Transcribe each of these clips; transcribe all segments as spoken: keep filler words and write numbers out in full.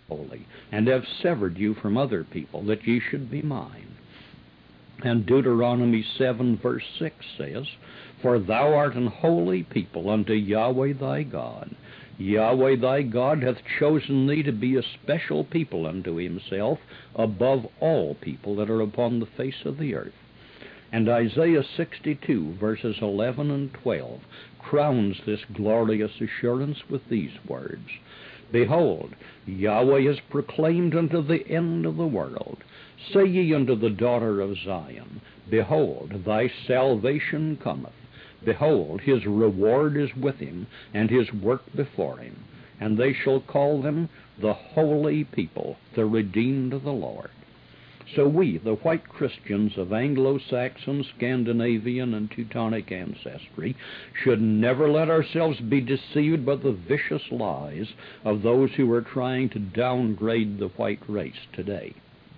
holy, and have severed you from other people, that ye should be mine. And Deuteronomy seven verse six says, For thou art an holy people unto Yahweh thy God. Yahweh thy God hath chosen thee to be a special people unto himself, above all people that are upon the face of the earth. And Isaiah sixty-two verses eleven and twelve crowns this glorious assurance with these words, Behold, Yahweh is proclaimed unto the end of the world. Say ye unto the daughter of Zion, Behold, thy salvation cometh. Behold, his reward is with him, and his work before him. And they shall call them the holy people, the redeemed of the Lord. So we, the white Christians of Anglo-Saxon, Scandinavian, and Teutonic ancestry, should never let ourselves be deceived by the vicious lies of those who are trying to downgrade the white race today.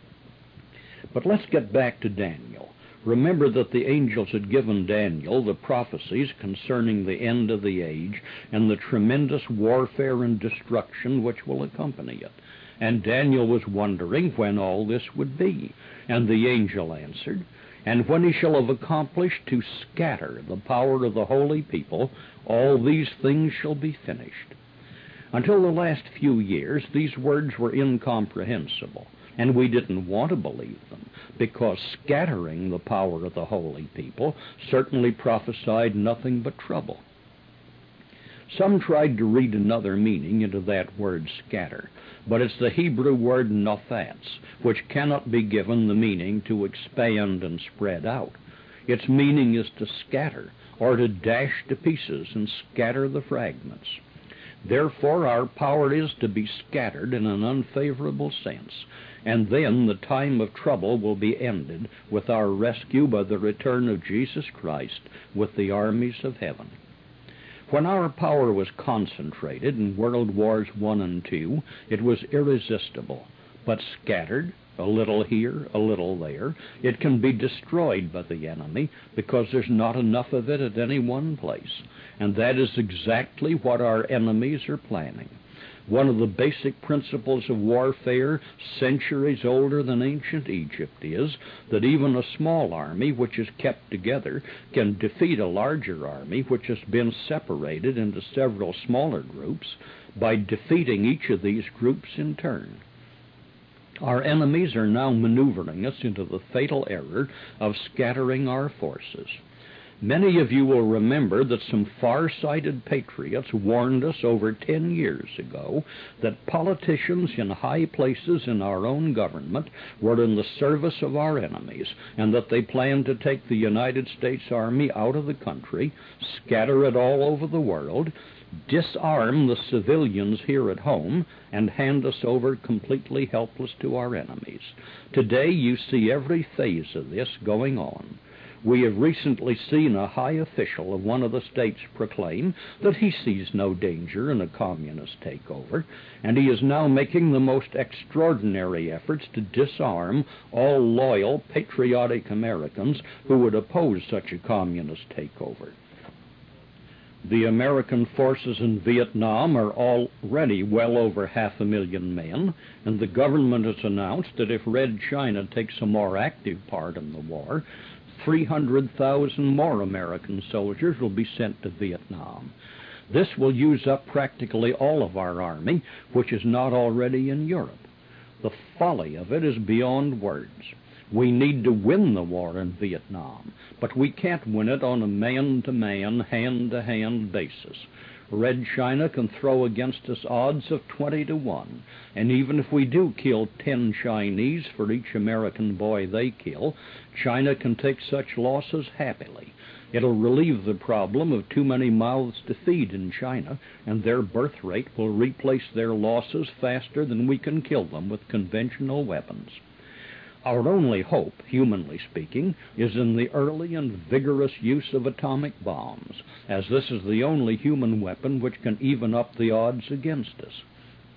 But let's get back to Daniel. Remember that the angels had given Daniel the prophecies concerning the end of the age and the tremendous warfare and destruction which will accompany it. And Daniel was wondering when all this would be. And the angel answered, And when he shall have accomplished to scatter the power of the holy people, all these things shall be finished. Until the last few years, these words were incomprehensible, and we didn't want to believe them, because scattering the power of the holy people certainly prophesied nothing but trouble. Some tried to read another meaning into that word scatter, but it's the Hebrew word nothatz, which cannot be given the meaning to expand and spread out. Its meaning is to scatter, or to dash to pieces and scatter the fragments. Therefore our power is to be scattered in an unfavorable sense, and then the time of trouble will be ended with our rescue by the return of Jesus Christ with the armies of heaven. When our power was concentrated in World Wars One and Two, it was irresistible, but scattered, a little here, a little there, it can be destroyed by the enemy because there's not enough of it at any one place, and that is exactly what our enemies are planning. One of the basic principles of warfare, centuries older than ancient Egypt, is that even a small army which is kept together can defeat a larger army which has been separated into several smaller groups by defeating each of these groups in turn. Our enemies are now maneuvering us into the fatal error of scattering our forces. Many of you will remember that some far-sighted patriots warned us over ten years ago that politicians in high places in our own government were in the service of our enemies, and that they planned to take the United States Army out of the country, scatter it all over the world, disarm the civilians here at home, and hand us over completely helpless to our enemies. Today you see every phase of this going on. We have recently seen a high official of one of the states proclaim that he sees no danger in a communist takeover, and he is now making the most extraordinary efforts to disarm all loyal, patriotic Americans who would oppose such a communist takeover. The American forces in Vietnam are already well over half a million men, and the government has announced that if Red China takes a more active part in the war, three hundred thousand more American soldiers will be sent to Vietnam. This will use up practically all of our army, which is not already in Europe. The folly of it is beyond words. We need to win the war in Vietnam, but we can't win it on a man-to-man, hand-to-hand basis. Red China can throw against us odds of twenty to one, and even if we do kill ten Chinese for each American boy they kill, China can take such losses happily. It'll relieve the problem of too many mouths to feed in China, and their birth rate will replace their losses faster than we can kill them with conventional weapons. Our only hope, humanly speaking, is in the early and vigorous use of atomic bombs, as this is the only human weapon which can even up the odds against us.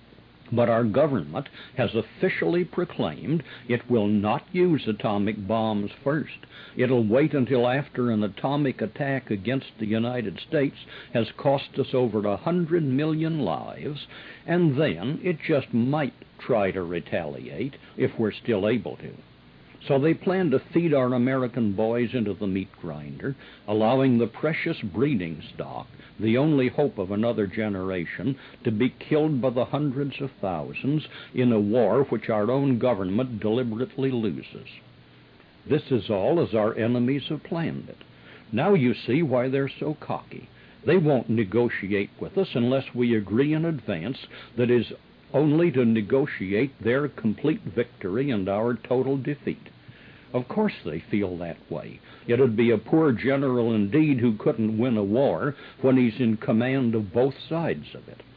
But our government has officially proclaimed it will not use atomic bombs first. It'll wait until after an atomic attack against the United States has cost us over a hundred million lives, and then it just might try to retaliate if we're still able to. So they plan to feed our American boys into the meat grinder, allowing the precious breeding stock, the only hope of another generation, to be killed by the hundreds of thousands in a war which our own government deliberately loses. This is all as our enemies have planned it. Now you see why they're so cocky. They won't negotiate with us unless we agree in advance that is only to negotiate their complete victory and our total defeat. Of course they feel that way. It'd be a poor general indeed who couldn't win a war when he's in command of both sides of it.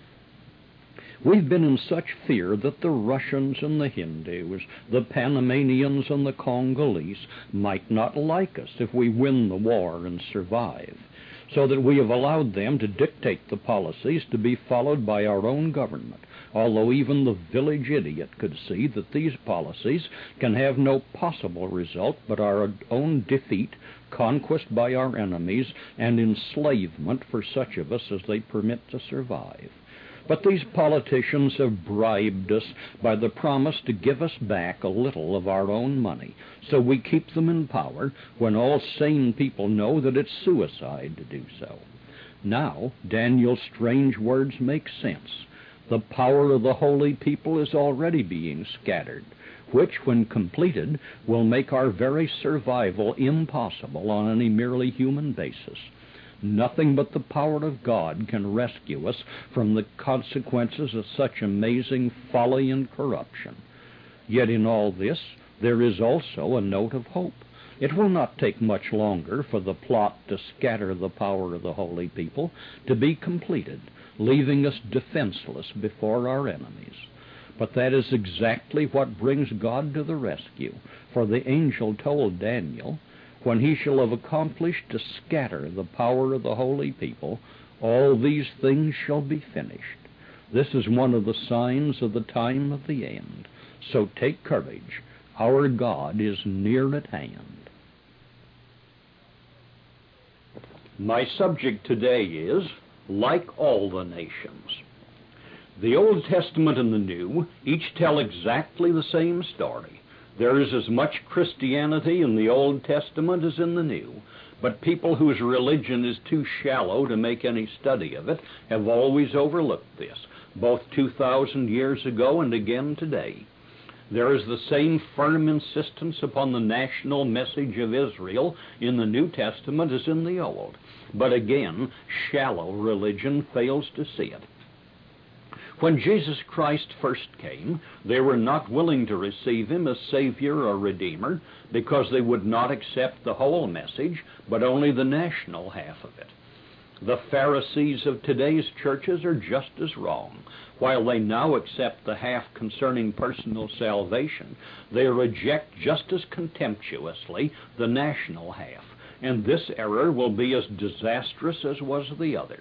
We've been in such fear that the Russians and the Hindus, the Panamanians and the Congolese might not like us if we win the war and survive, so that we have allowed them to dictate the policies to be followed by our own government, although even the village idiot could see that these policies can have no possible result but our own defeat, conquest by our enemies, and enslavement for such of us as they permit to survive. But these politicians have bribed us by the promise to give us back a little of our own money, so we keep them in power when all sane people know that it's suicide to do so. Now, Daniel's strange words make sense. The power of the holy people is already being scattered, which, when completed, will make our very survival impossible on any merely human basis. Nothing but the power of God can rescue us from the consequences of such amazing folly and corruption. Yet in all this, there is also a note of hope. It will not take much longer for the plot to scatter the power of the holy people to be completed, leaving us defenseless before our enemies. But that is exactly what brings God to the rescue, for the angel told Daniel, when he shall have accomplished to scatter the power of the holy people, all these things shall be finished. This is one of the signs of the time of the end. So take courage. Our God is near at hand. My subject today is, like all the nations. The Old Testament and the New each tell exactly the same story. There is as much Christianity in the Old Testament as in the New, but people whose religion is too shallow to make any study of it have always overlooked this, both two thousand years ago and again today. There is the same firm insistence upon the national message of Israel in the New Testament as in the Old, but again, shallow religion fails to see it. When Jesus Christ first came, they were not willing to receive him as Savior or Redeemer because they would not accept the whole message, but only the national half of it. The Pharisees of today's churches are just as wrong. While they now accept the half concerning personal salvation, they reject just as contemptuously the national half, and this error will be as disastrous as was the other.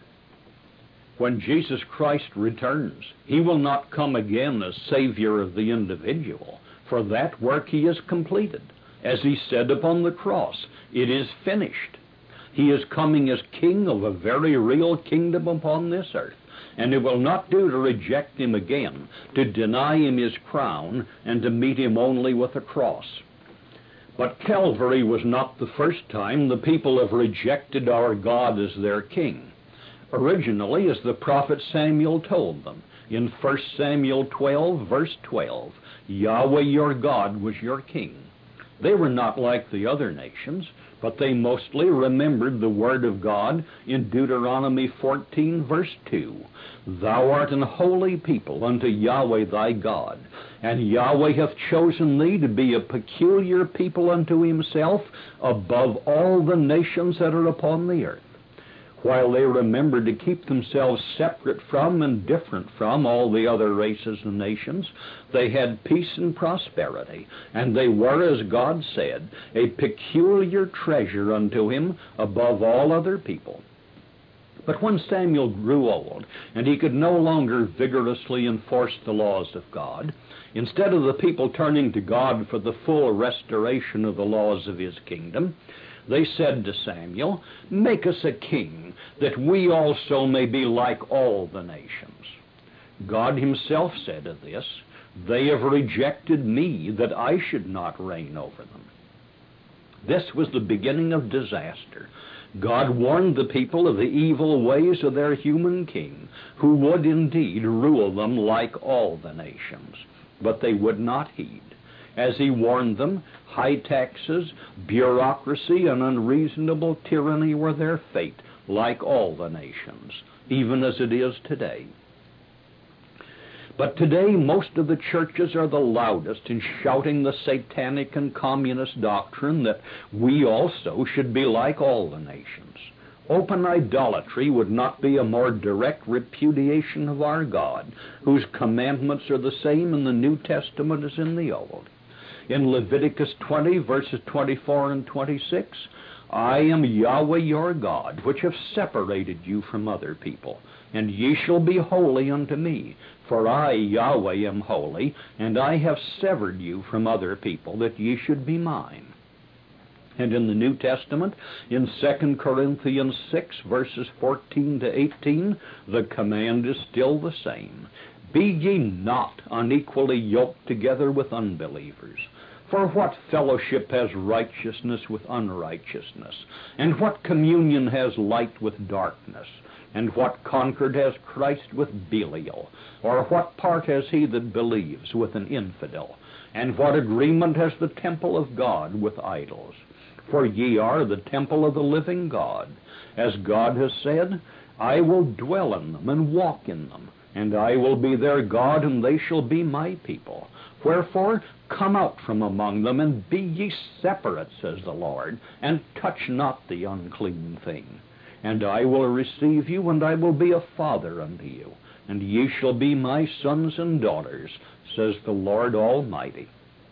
When Jesus Christ returns, he will not come again as Savior of the individual, for that work he has completed. As he said upon the cross, it is finished. He is coming as King of a very real kingdom upon this earth, and it will not do to reject him again, to deny him his crown, and to meet him only with a cross. But Calvary was not the first time the people have rejected our God as their King. Originally, as the prophet Samuel told them, in First Samuel twelve, verse twelve, Yahweh your God was your king. They were not like the other nations, but they mostly remembered the word of God in Deuteronomy fourteen, verse two, Thou art an holy people unto Yahweh thy God, and Yahweh hath chosen thee to be a peculiar people unto himself above all the nations that are upon the earth. While they remembered to keep themselves separate from and different from all the other races and nations, they had peace and prosperity, and they were, as God said, a peculiar treasure unto him above all other people. But when Samuel grew old, and he could no longer vigorously enforce the laws of God, instead of the people turning to God for the full restoration of the laws of his kingdom, they said to Samuel, "Make us a king, that we also may be like all the nations." God himself said of this, "They have rejected me, that I should not reign over them." This was the beginning of disaster. God warned the people of the evil ways of their human king, who would indeed rule them like all the nations. But they would not heed. As he warned them, high taxes, bureaucracy, and unreasonable tyranny were their fate, like all the nations, even as it is today. But today, most of the churches are the loudest in shouting the satanic and communist doctrine that we also should be like all the nations. Open idolatry would not be a more direct repudiation of our God, whose commandments are the same in the New Testament as in the Old. In Leviticus twenty, verses twenty-four and twenty-six, "I am Yahweh your God, which have separated you from other people, and ye shall be holy unto me. For I, Yahweh, am holy, and I have severed you from other people, that ye should be mine." And in the New Testament, in Second Corinthians six, verses fourteen to eighteen, the command is still the same. "Be ye not unequally yoked together with unbelievers. For what fellowship has righteousness with unrighteousness? And what communion has light with darkness? And what concord has Christ with Belial? Or what part has he that believes with an infidel? And what agreement has the temple of God with idols? For ye are the temple of the living God. As God has said, I will dwell in them and walk in them, and I will be their God, and they shall be my people. Wherefore, come out from among them, and be ye separate, says the Lord, and touch not the unclean thing. And I will receive you, and I will be a father unto you, and ye shall be my sons and daughters, says the Lord Almighty.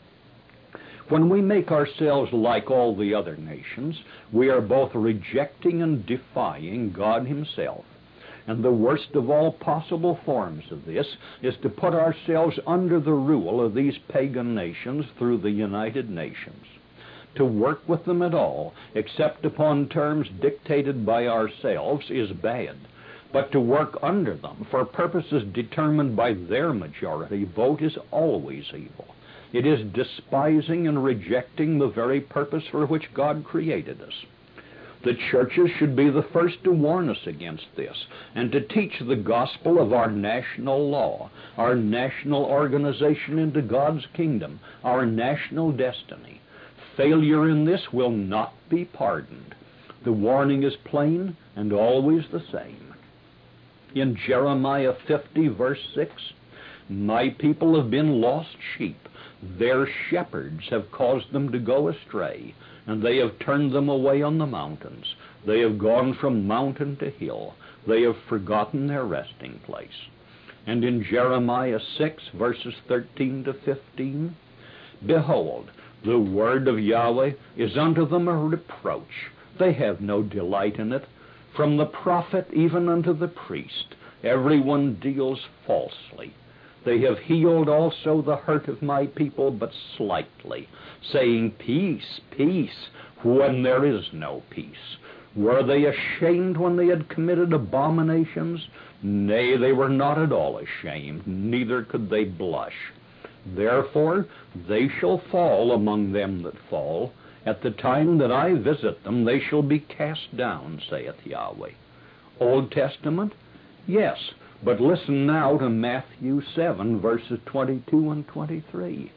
When we make ourselves like all the other nations, we are both rejecting and defying God himself. And the worst of all possible forms of this is to put ourselves under the rule of these pagan nations through the United Nations. To work with them at all, except upon terms dictated by ourselves, is bad. But to work under them for purposes determined by their majority vote is always evil. It is despising and rejecting the very purpose for which God created us. The churches should be the first to warn us against this, and to teach the gospel of our national law, our national organization into God's kingdom, our national destiny. Failure in this will not be pardoned. The warning is plain and always the same. In Jeremiah fifty, verse six, "My people have been lost sheep. Their shepherds have caused them to go astray, and they have turned them away on the mountains. They have gone from mountain to hill. They have forgotten their resting place." And in Jeremiah six, verses thirteen to fifteen, "Behold, the word of Yahweh is unto them a reproach. They have no delight in it. From the prophet even unto the priest, every one deals falsely. They have healed also the hurt of my people, but slightly, saying, Peace, peace, when there is no peace. Were they ashamed when they had committed abominations? Nay, they were not at all ashamed, neither could they blush. Therefore they shall fall among them that fall. At the time that I visit them, they shall be cast down, saith Yahweh." Old Testament? Yes, but listen now to Matthew seven, verses twenty-two and twenty-three.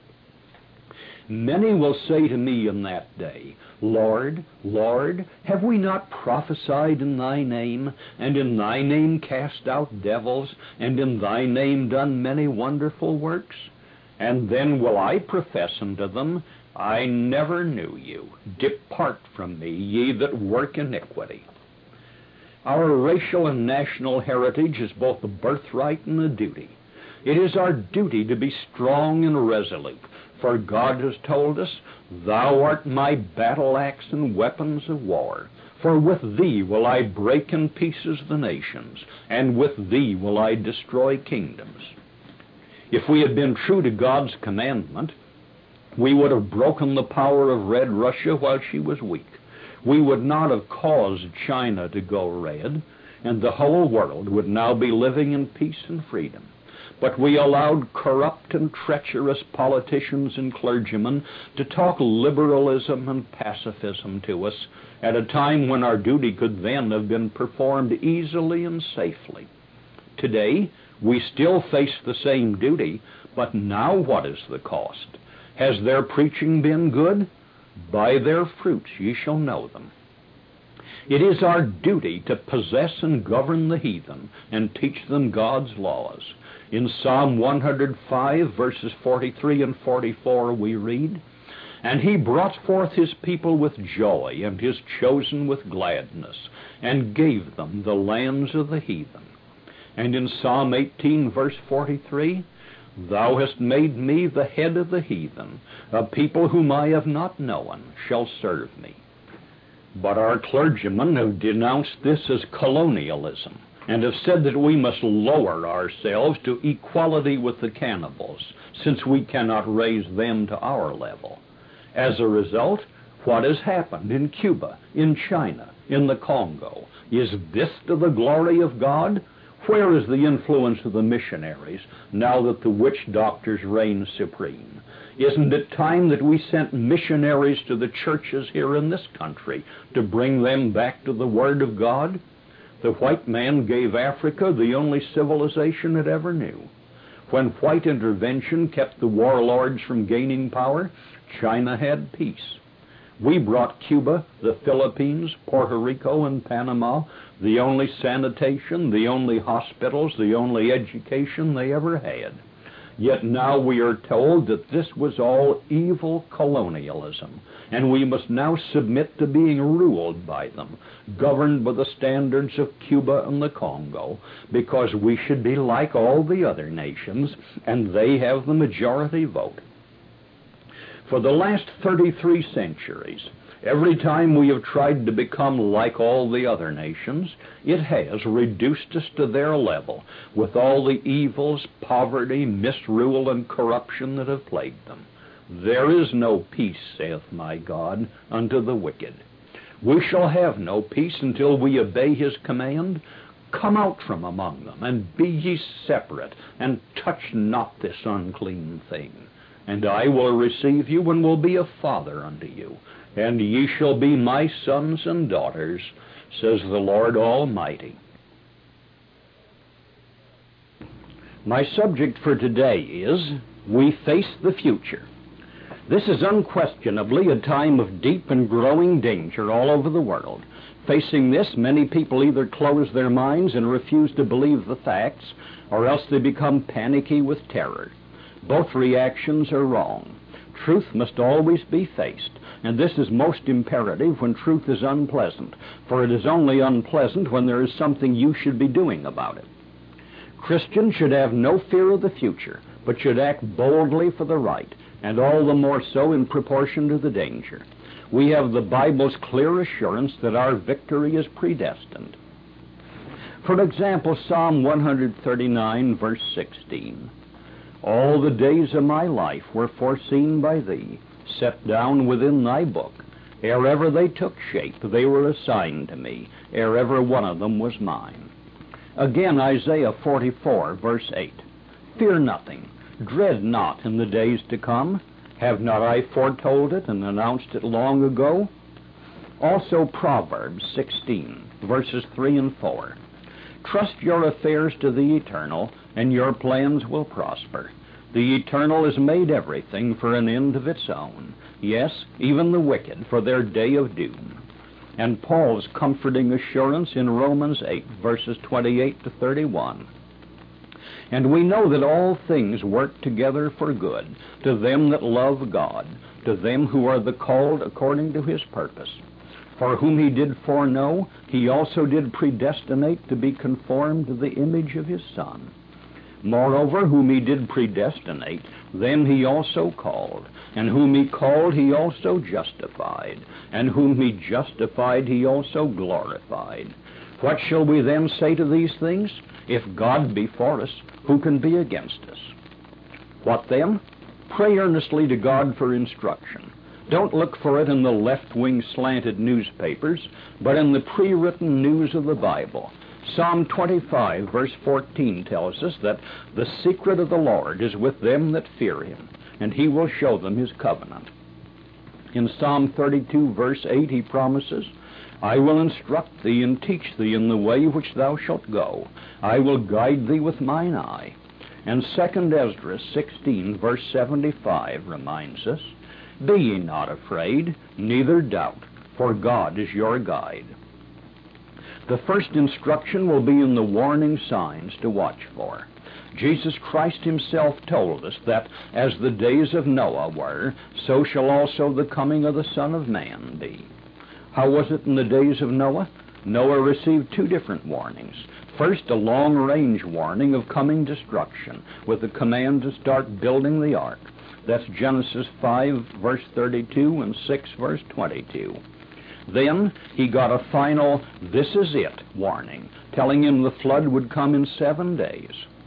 "Many will say to me in that day, Lord, Lord, have we not prophesied in thy name, and in thy name cast out devils, and in thy name done many wonderful works? And then will I profess unto them, I never knew you. Depart from me, ye that work iniquity." Our racial and national heritage is both a birthright and a duty. It is our duty to be strong and resolute, for God has told us, "Thou art my battle axe and weapons of war. For with thee will I break in pieces the nations, and with thee will I destroy kingdoms. If we had been true to God's commandment, we would have broken the power of Red Russia while she was weak. We would not have caused China to go red, and the whole world would now be living in peace and freedom. But we allowed corrupt and treacherous politicians and clergymen to talk liberalism and pacifism to us at a time when our duty could then have been performed easily and safely. Today, we still face the same duty, but now what is the cost? Has their preaching been good? By their fruits ye shall know them. It is our duty to possess and govern the heathen and teach them God's laws. In Psalm one hundred five, verses forty-three and forty-four, we read, And he brought forth his people with joy, and his chosen with gladness, and gave them the lands of the heathen. And in Psalm eighteen, verse forty-three, Thou hast made me the head of the heathen. A people whom I have not known shall serve me. But our clergymen have denounced this as colonialism, and have said that we must lower ourselves to equality with the cannibals, since we cannot raise them to our level. As a result, what has happened in Cuba, in China, in the Congo? Is this to the glory of God? Where is the influence of the missionaries now that the witch doctors reign supreme? Isn't it time that we sent missionaries to the churches here in this country to bring them back to the Word of God? The white man gave Africa the only civilization it ever knew. When white intervention kept the warlords from gaining power, China had peace. We brought Cuba, the Philippines, Puerto Rico, and Panama the only sanitation, the only hospitals, the only education they ever had. Yet now we are told that this was all evil colonialism, and we must now submit to being ruled by them, governed by the standards of Cuba and the Congo, because we should be like all the other nations, and they have the majority vote. For the last thirty-three centuries, every time we have tried to become like all the other nations, it has reduced us to their level with all the evils, poverty, misrule, and corruption that have plagued them. There is no peace, saith my God, unto the wicked. We shall have no peace until we obey his command. Come out from among them, and be ye separate, and touch not this unclean thing. And I will receive you, and will be a father unto you. And ye shall be my sons and daughters, says the Lord Almighty. My subject for today is, We Face the Future. This is unquestionably a time of deep and growing danger all over the world. Facing this, many people either close their minds and refuse to believe the facts, or else they become panicky with terror. Both reactions are wrong. Truth must always be faced, and this is most imperative when truth is unpleasant, for it is only unpleasant when there is something you should be doing about it. Christians should have no fear of the future, but should act boldly for the right, and all the more so in proportion to the danger. We have the Bible's clear assurance that our victory is predestined. For example, Psalm one thirty-nine, verse sixteen. All the days of my life were foreseen by thee, set down within thy book. Ere ever they took shape, they were assigned to me. Ere ever one of them was mine. Again, Isaiah forty-four, verse eight. Fear nothing, dread not in the days to come. Have not I foretold it and announced it long ago? Also Proverbs sixteen, verses three and four. Trust your affairs to the Eternal, and your plans will prosper. The Eternal has made everything for an end of its own, yes, even the wicked for their day of doom. And Paul's comforting assurance in Romans eight, verses twenty-eight to thirty-one. And we know that all things work together for good, to them that love God, to them who are the called according to his purpose. For whom he did foreknow, he also did predestinate to be conformed to the image of his Son. Moreover, whom he did predestinate, them he also called, and whom he called he also justified, and whom he justified he also glorified. What shall we then say to these things? If God be for us, who can be against us? What then? Pray earnestly to God for instruction. Don't look for it in the left-wing slanted newspapers, but in the pre-written news of the Bible. Psalm twenty-five, verse fourteen tells us that the secret of the Lord is with them that fear him, and he will show them his covenant. In Psalm thirty-two, verse eight, he promises, I will instruct thee and teach thee in the way which thou shalt go. I will guide thee with mine eye. And Second Ezra sixteen, verse seventy-five reminds us, Be ye not afraid, neither doubt, for God is your guide. The first instruction will be in the warning signs to watch for. Jesus Christ himself told us that as the days of Noah were, so shall also the coming of the Son of Man be. How was it in the days of Noah? Noah received two different warnings. First, a long-range warning of coming destruction, with the command to start building the ark. That's Genesis five, verse thirty-two, and six, verse twenty-two. Then he got a final, this is it, warning, telling him the flood would come in seven days.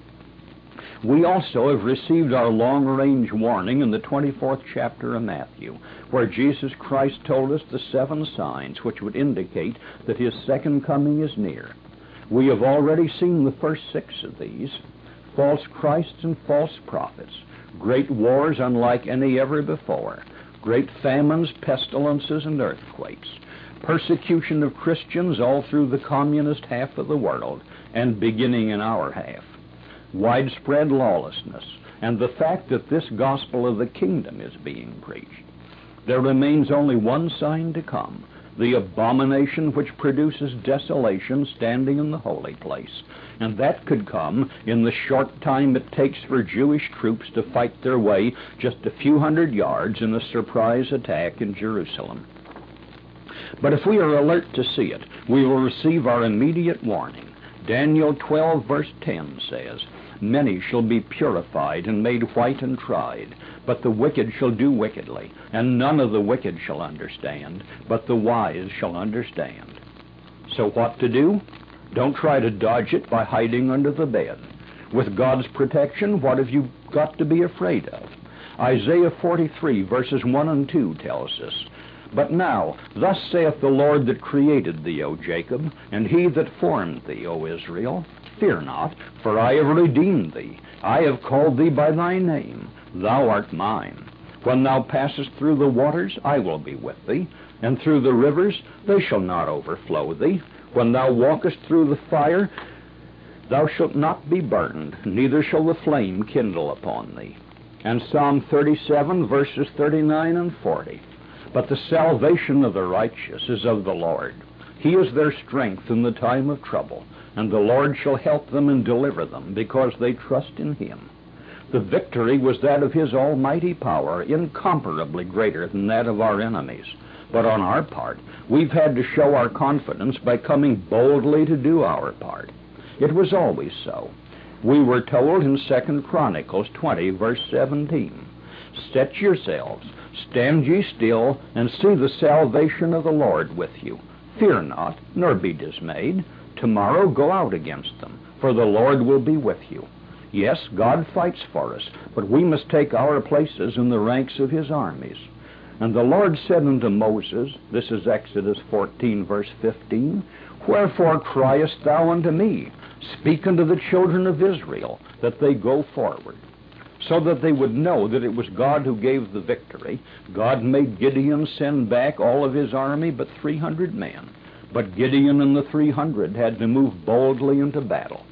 We also have received our long-range warning in the twenty-fourth chapter of Matthew, where Jesus Christ told us the seven signs which would indicate that his second coming is near. We have already seen the first six of these: false Christs and false prophets, great wars unlike any ever before, great famines, pestilences, and earthquakes, persecution of Christians all through the communist half of the world and beginning in our half, widespread lawlessness, and the fact that this gospel of the kingdom is being preached. There remains only one sign to come, the abomination which produces desolation standing in the holy place, and that could come in the short time it takes for Jewish troops to fight their way just a few hundred yards in a surprise attack in Jerusalem. But if we are alert to see it, we will receive our immediate warning. Daniel twelve, verse ten says, Many shall be purified and made white and tried, but the wicked shall do wickedly, and none of the wicked shall understand, but the wise shall understand. So what to do? Don't try to dodge it by hiding under the bed. With God's protection, what have you got to be afraid of? Isaiah forty-three, verses one and two tells us, But now, thus saith the Lord that created thee, O Jacob, and he that formed thee, O Israel, Fear not, for I have redeemed thee. I have called thee by thy name. Thou art mine. When thou passest through the waters, I will be with thee, and through the rivers, they shall not overflow thee. When thou walkest through the fire, thou shalt not be burned, neither shall the flame kindle upon thee. And Psalm thirty-seven, verses thirty-nine and forty. But the salvation of the righteous is of the Lord. He is their strength in the time of trouble, and the Lord shall help them and deliver them, because they trust in him. The victory was that of his almighty power, incomparably greater than that of our enemies. But on our part, we've had to show our confidence by coming boldly to do our part. It was always so. We were told in Second Chronicles twenty, verse seventeen, Set yourselves, stand ye still, and see the salvation of the Lord with you. Fear not, nor be dismayed. Tomorrow go out against them, for the Lord will be with you. Yes, God fights for us, but we must take our places in the ranks of his armies. And the Lord said unto Moses, this is Exodus fourteen, verse fifteen, Wherefore criest thou unto me? Speak unto the children of Israel, that they go forward. So that they would know that it was God who gave the victory. God made Gideon send back all of his army but three hundred men. But Gideon and the three hundred had to move boldly into battle.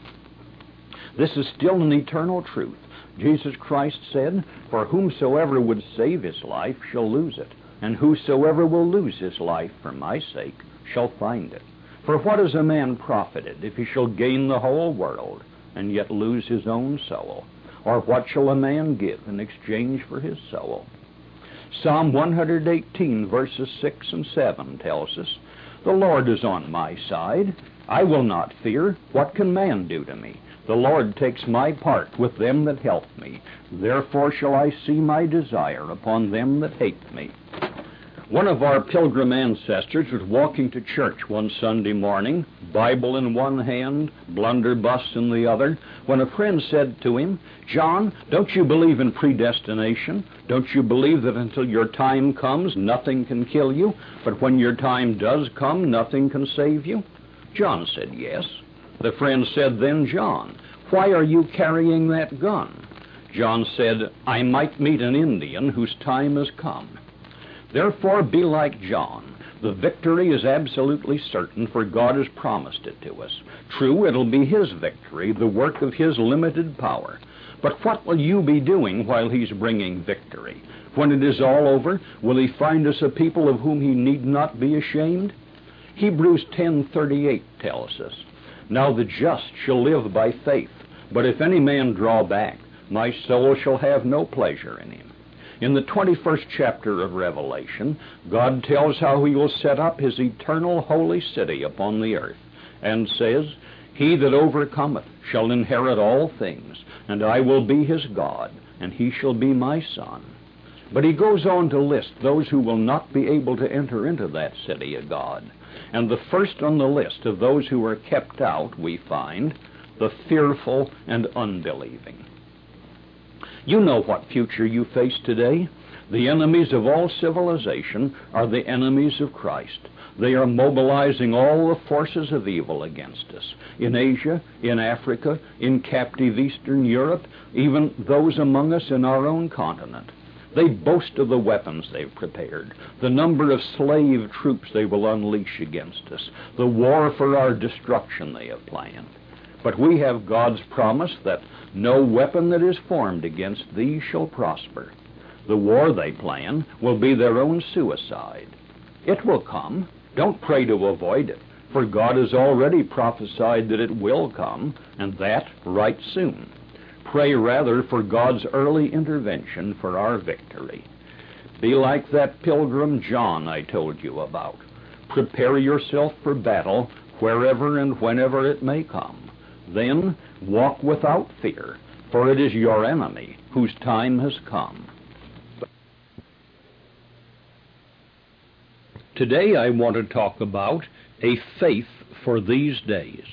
This is still an eternal truth. Jesus Christ said, For whomsoever would save his life shall lose it, and whosoever will lose his life for my sake shall find it. For what is a man profited if he shall gain the whole world and yet lose his own soul? Or what shall a man give in exchange for his soul? Psalm one eighteen, verses six and seven tells us, The Lord is on my side. I will not fear. What can man do to me? The Lord takes my part with them that help me. Therefore shall I see my desire upon them that hate me. One of our pilgrim ancestors was walking to church one Sunday morning, Bible in one hand, blunderbuss in the other, when a friend said to him, "John, don't you believe in predestination? Don't you believe that until your time comes, nothing can kill you, but when your time does come, nothing can save you?" John said, "Yes." The friend said, "Then, John, why are you carrying that gun?" John said, "I might meet an Indian whose time has come." Therefore, be like John. The victory is absolutely certain, for God has promised it to us. True, it'll be His victory, the work of His limited power. But what will you be doing while He's bringing victory? When it is all over, will He find us a people of whom He need not be ashamed? Hebrews ten thirty-eight tells us, "Now the just shall live by faith, but if any man draw back, my soul shall have no pleasure in him." In the twenty-first chapter of Revelation, God tells how He will set up His eternal holy city upon the earth, and says, "He that overcometh shall inherit all things, and I will be his God, and he shall be my son." But He goes on to list those who will not be able to enter into that city of God. And the first on the list of those who are kept out, we find, the fearful and unbelieving. You know what future you face today. The enemies of all civilization are the enemies of Christ. They are mobilizing all the forces of evil against us. In Asia, in Africa, in captive Eastern Europe, even those among us in our own continent. They boast of the weapons they've prepared, the number of slave troops they will unleash against us, the war for our destruction they have planned. But we have God's promise that no weapon that is formed against thee shall prosper. The war they plan will be their own suicide. It will come. Don't pray to avoid it, for God has already prophesied that it will come, and that right soon. Pray rather for God's early intervention for our victory. Be like that pilgrim John I told you about. Prepare yourself for battle wherever and whenever it may come. Then walk without fear, for it is your enemy whose time has come. Today I want to talk about a faith for these days.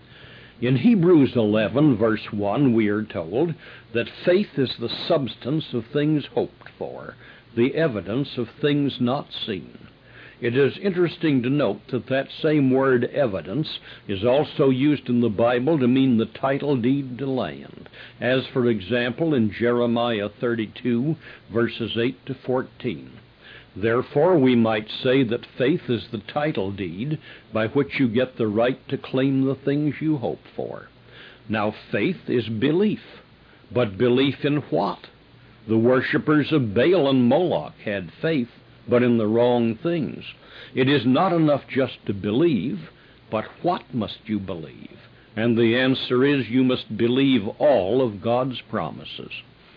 In Hebrews eleven, verse one, we are told that faith is the substance of things hoped for, the evidence of things not seen. It is interesting to note that that same word evidence is also used in the Bible to mean the title deed to land, as for example in Jeremiah thirty-two, verses eight to fourteen. Therefore, we might say that faith is the title deed by which you get the right to claim the things you hope for. Now, faith is belief, but belief in what? The worshippers of Baal and Moloch had faith, but in the wrong things. It is not enough just to believe, but what must you believe? And the answer is you must believe all of God's promises.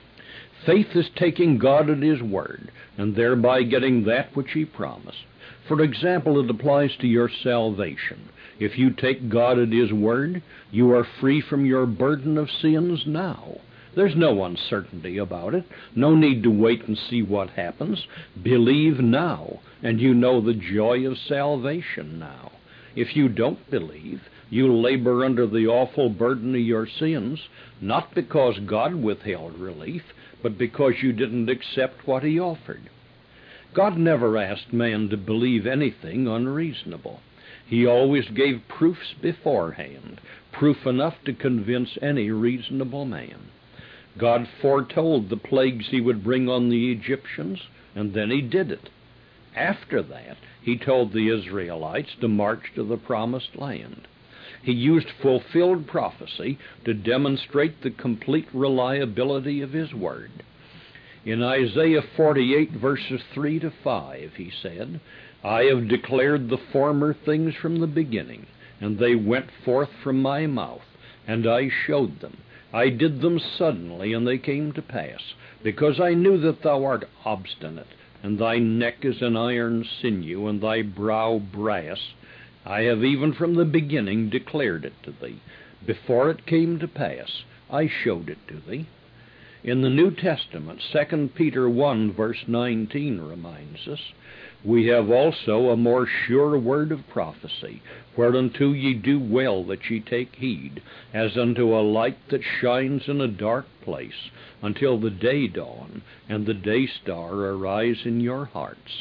Faith is taking God at His word, and thereby getting that which He promised. For example, it applies to your salvation. If you take God at His word, you are free from your burden of sins now. There's no uncertainty about it, no need to wait and see what happens. Believe now, and you know the joy of salvation now. If you don't believe, you labor under the awful burden of your sins, not because God withheld relief, but because you didn't accept what He offered. God never asked man to believe anything unreasonable. He always gave proofs beforehand, proof enough to convince any reasonable man. God foretold the plagues He would bring on the Egyptians, and then He did it. After that, He told the Israelites to march to the promised land. He used fulfilled prophecy to demonstrate the complete reliability of His word. In Isaiah forty-eight, verses three to five, He said, "I have declared the former things from the beginning, and they went forth from my mouth, and I showed them. I did them suddenly, and they came to pass, because I knew that thou art obstinate, and thy neck is an iron sinew, and thy brow brass. I have even from the beginning declared it to thee. before it came to pass, I showed it to thee. In the New Testament, Second Peter one, verse nineteen reminds us, we have also a more sure word of prophecy, whereunto ye do well that ye take heed, as unto a light that shines in a dark place, until the day dawn, and the day star arise in your hearts.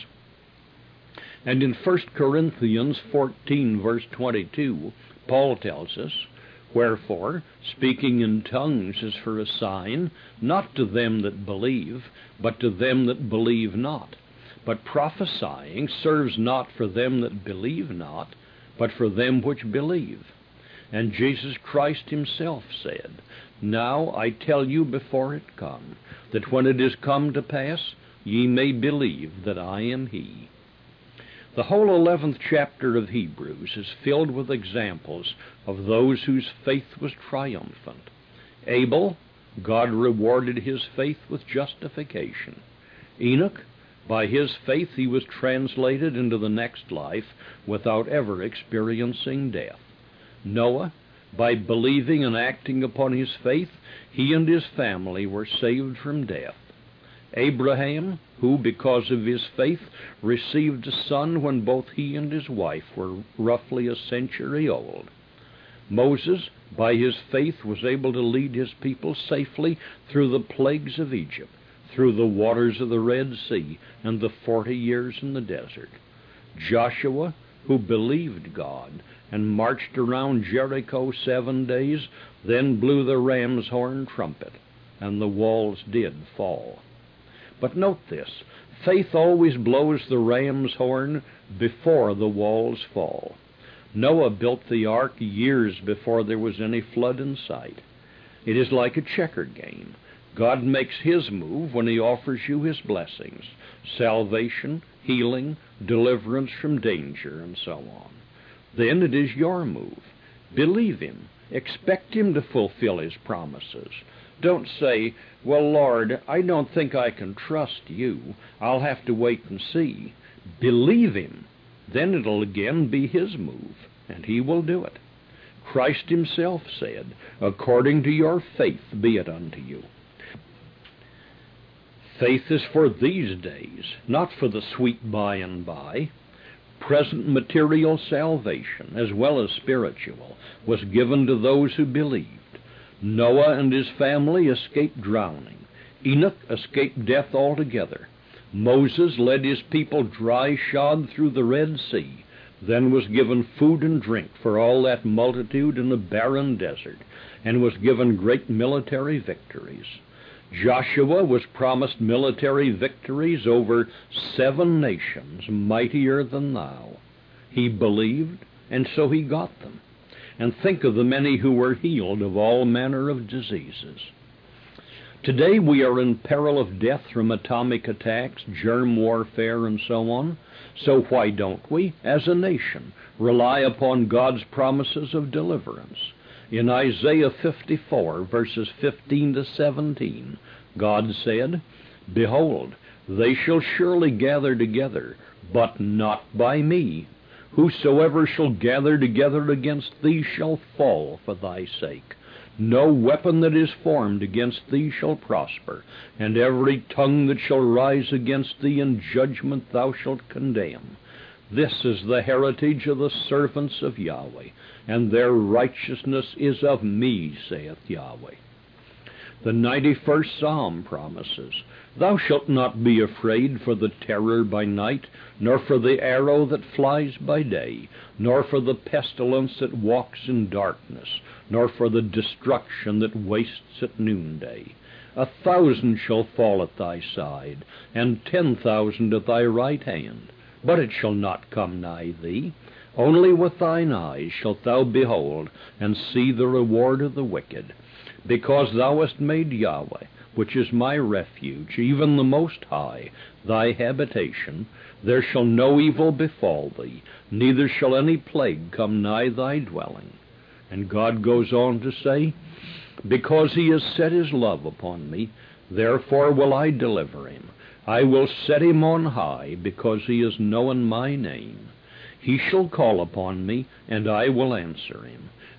And in First Corinthians fourteen, verse twenty-two, Paul tells us, wherefore, speaking in tongues is for a sign, not to them that believe, but to them that believe not. But prophesying serves not for them that believe not, but for them which believe. And Jesus Christ himself said, Now I tell you before it come, that when it is come to pass, ye may believe that I am he. The whole eleventh chapter of Hebrews is filled with examples of those whose faith was triumphant. Abel, God rewarded his faith with justification. Enoch, by his faith he was translated into the next life without ever experiencing death. Noah, by believing and acting upon his faith, he and his family were saved from death. Abraham, who, because of his faith, received a son when both he and his wife were roughly a century old. Moses, by his faith, was able to lead his people safely through the plagues of Egypt, through the waters of the Red Sea, and the forty years in the desert. Joshua, who believed God, and marched around Jericho seven days, then blew the ram's horn trumpet, and the walls did fall. But note this, faith always blows the ram's horn before the walls fall. Noah built the ark years before there was any flood in sight. It is like a checker game. God makes his move when he offers you his blessings, salvation, healing, deliverance from danger, and so on. Then it is your move. Believe him. Expect him to fulfill his promises. Don't say, well, Lord, I don't think I can trust you. I'll have to wait and see. Believe him. Then it'll again be his move, and he will do it. Christ himself said, according to your faith be it unto you. Faith is for these days, not for the sweet by and by. Present material salvation, as well as spiritual, was given to those who believed. Noah and his family escaped drowning. Enoch escaped death altogether. Moses led his people dry-shod through the Red Sea, then was given food and drink for all that multitude in a barren desert, and was given great military victories. Joshua was promised military victories over seven nations mightier than thou. He believed, and so he got them. And think of the many who were healed of all manner of diseases. Today we are in peril of death from atomic attacks, germ warfare, and so on. So why don't we, as a nation, rely upon God's promises of deliverance? In Isaiah fifty-four, verses fifteen to seventeen, God said, Behold, they shall surely gather together, but not by me. Whosoever shall gather together against thee shall fall for thy sake. No weapon that is formed against thee shall prosper, and every tongue that shall rise against thee in judgment thou shalt condemn. This is the heritage of the servants of Yahweh, and their righteousness is of me, saith Yahweh. The ninety-first Psalm promises, Thou shalt not be afraid for the terror by night, nor for the arrow that flies by day, nor for the pestilence that walks in darkness, nor for the destruction that wastes at noonday. A thousand shall fall at thy side, and ten thousand at thy right hand, but it shall not come nigh thee. Only with thine eyes shalt thou behold, and see the reward of the wicked. Because thou hast made Yahweh, which is my refuge, even the Most High, thy habitation, there shall no evil befall thee, neither shall any plague come nigh thy dwelling. And God goes on to say, Because he has set his love upon me, therefore will I deliver him. I will set him on high, because he has known my name. He shall call upon me, and I will answer him.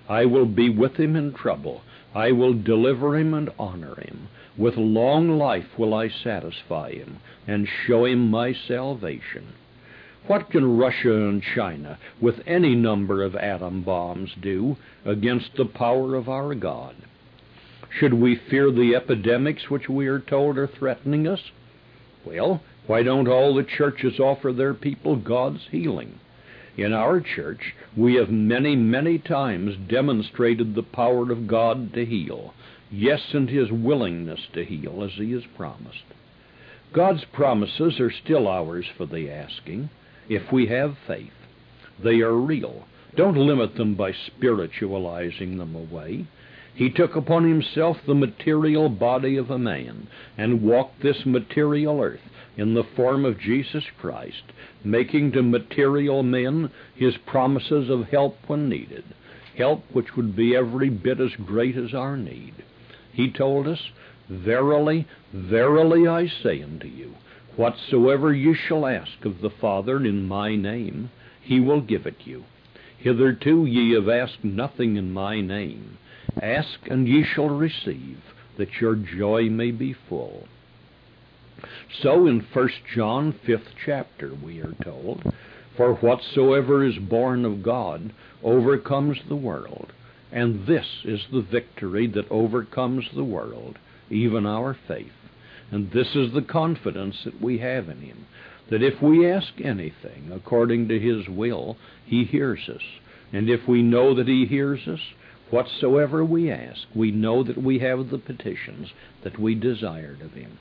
I will be with him in trouble. I will deliver him and honor him. With long life will I satisfy him and show him my salvation. What can Russia and China, with any number of atom bombs, do against the power of our God? Should we fear the epidemics which we are told are threatening us? Well, why don't all the churches offer their people God's healing? In our church, we have many, many times demonstrated the power of God to heal, yes, and his willingness to heal as he has promised. God's promises are still ours for the asking, if we have faith. They are real. Don't limit them by spiritualizing them away. He took upon himself the material body of a man and walked this material earth in the form of Jesus Christ, making to material men his promises of help when needed, help which would be every bit as great as our need. He told us, Verily, verily I say unto you, whatsoever you shall ask of the Father in my name, he will give it you. Hitherto ye have asked nothing in my name. Ask, and ye shall receive, that your joy may be full. So in First John, fifth chapter, we are told, For whatsoever is born of God overcomes the world, and this is the victory that overcomes the world, even our faith. And this is the confidence that we have in him, that if we ask anything according to his will, he hears us. And if we know that he hears us, whatsoever we ask, we know that we have the petitions that we desired of him.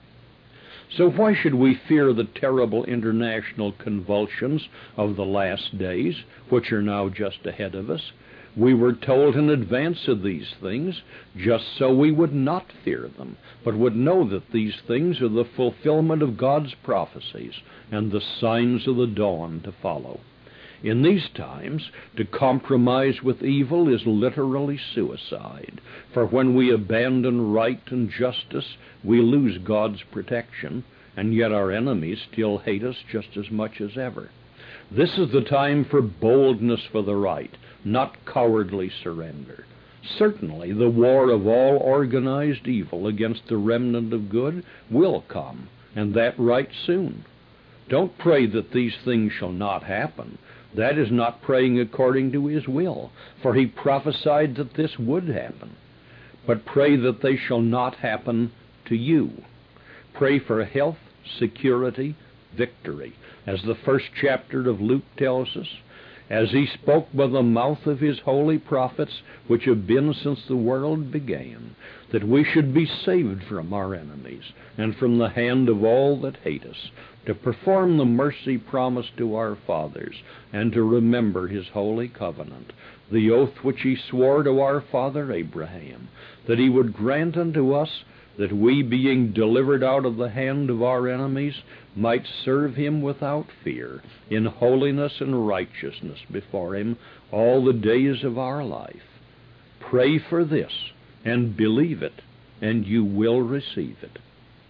So why should we fear the terrible international convulsions of the last days, which are now just ahead of us? We were told in advance of these things, just so we would not fear them, but would know that these things are the fulfillment of God's prophecies and the signs of the dawn to follow. In these times, to compromise with evil is literally suicide, for when we abandon right and justice, we lose God's protection, and yet our enemies still hate us just as much as ever. This is the time for boldness for the right, not cowardly surrender. Certainly, the war of all organized evil against the remnant of good will come, and that right soon. Don't pray that these things shall not happen. That is not praying according to his will, for he prophesied that this would happen. But pray that they shall not happen to you. Pray for health, security, victory, as the first chapter of Luke tells us, as he spoke by the mouth of his holy prophets, which have been since the world began, that we should be saved from our enemies and from the hand of all that hate us, to perform the mercy promised to our fathers, and to remember his holy covenant, the oath which he swore to our father Abraham, that he would grant unto us that we, being delivered out of the hand of our enemies, might serve him without fear, in holiness and righteousness before him all the days of our life. Pray for this, and believe it, and you will receive it.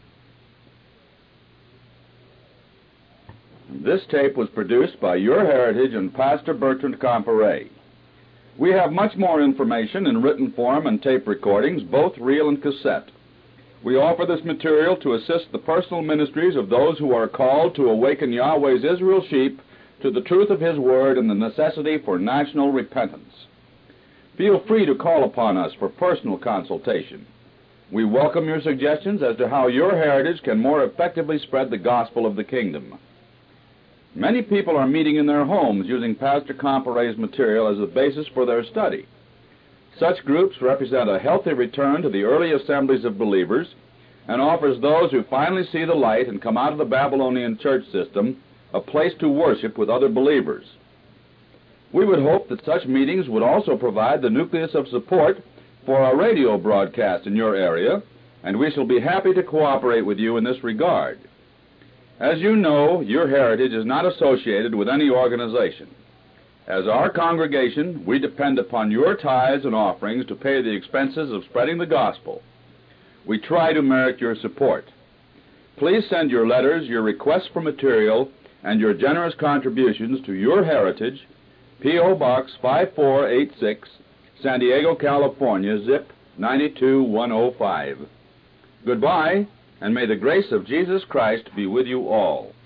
This tape was produced by Your Heritage and Pastor Bertrand Comparet. We have much more information in written form and tape recordings, both reel and cassette. We offer this material to assist the personal ministries of those who are called to awaken Yahweh's Israel sheep to the truth of his word and the necessity for national repentance. Feel free to call upon us for personal consultation. We welcome your suggestions as to how Your Heritage can more effectively spread the gospel of the kingdom. Many people are meeting in their homes using Pastor Comparet's material as a basis for their study. Such groups represent a healthy return to the early assemblies of believers and offers those who finally see the light and come out of the Babylonian church system a place to worship with other believers. We would hope that such meetings would also provide the nucleus of support for a radio broadcast in your area, and we shall be happy to cooperate with you in this regard. As you know, Your Heritage is not associated with any organization. As our congregation, we depend upon your tithes and offerings to pay the expenses of spreading the gospel. We try to merit your support. Please send your letters, your requests for material, and your generous contributions to Your Heritage, P O. Box five four eight six, San Diego, California, zip nine two one oh five. Goodbye, and may the grace of Jesus Christ be with you all.